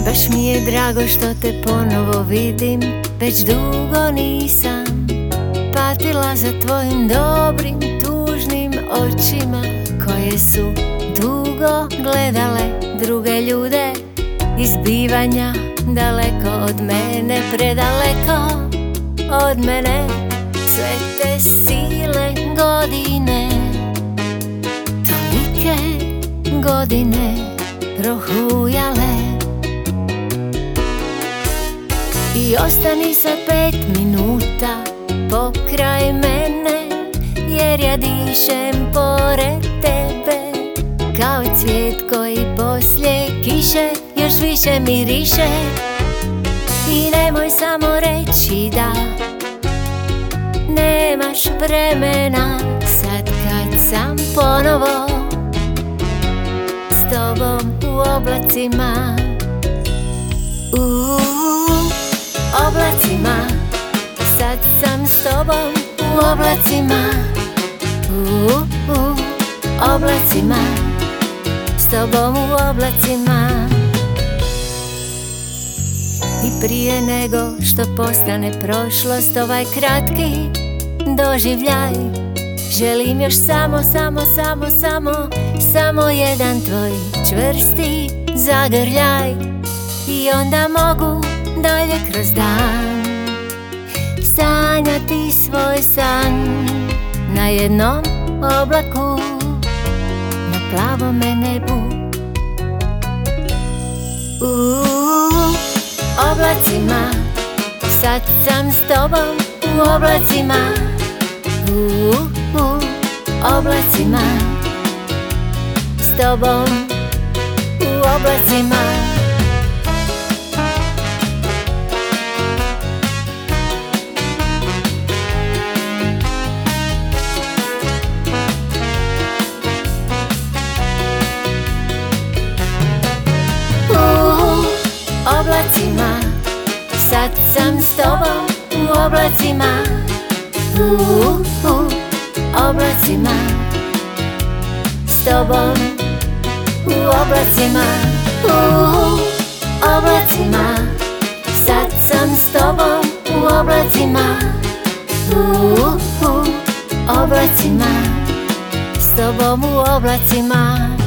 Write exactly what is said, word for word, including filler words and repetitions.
Baš mi je drago što te ponovo vidim, već dugo nisam patila za tvojim dobrim, tužnim očima, koje su dugo gledale druge ljude i zbivanja daleko od mene, predaleko od mene. Sve te sile godine, tolike godine prohujale. I ostani sad pet minuta pokraj mene, jer ja dišem pored tebe kao cvijet koji poslije kiše još više miriše. I nemoj samo reći da nemaš vremena, sad kad sam ponovo s tobom u oblacima. U oblacima, sad sam s tobom u oblacima. U, u oblacima, s tobom u oblacima. I prije nego što postane prošlost ovaj kratki doživljaj, želim još samo, samo, samo, samo, samo jedan tvoj čvrsti zagrljaj. I onda mogu dalje kroz dan sanjati svoj san na jednom oblaku, na plavome nebu. U oblacima, sad sam s tobom u oblacima. U, u oblacima, s tobom u oblacima. Oblacima, sad sam s tobom u oblacima. U, u oblacima, s tobom u oblacima. U oblacima, sad sam s tobom u oblacima. U, u oblacima, s tobom u oblacima.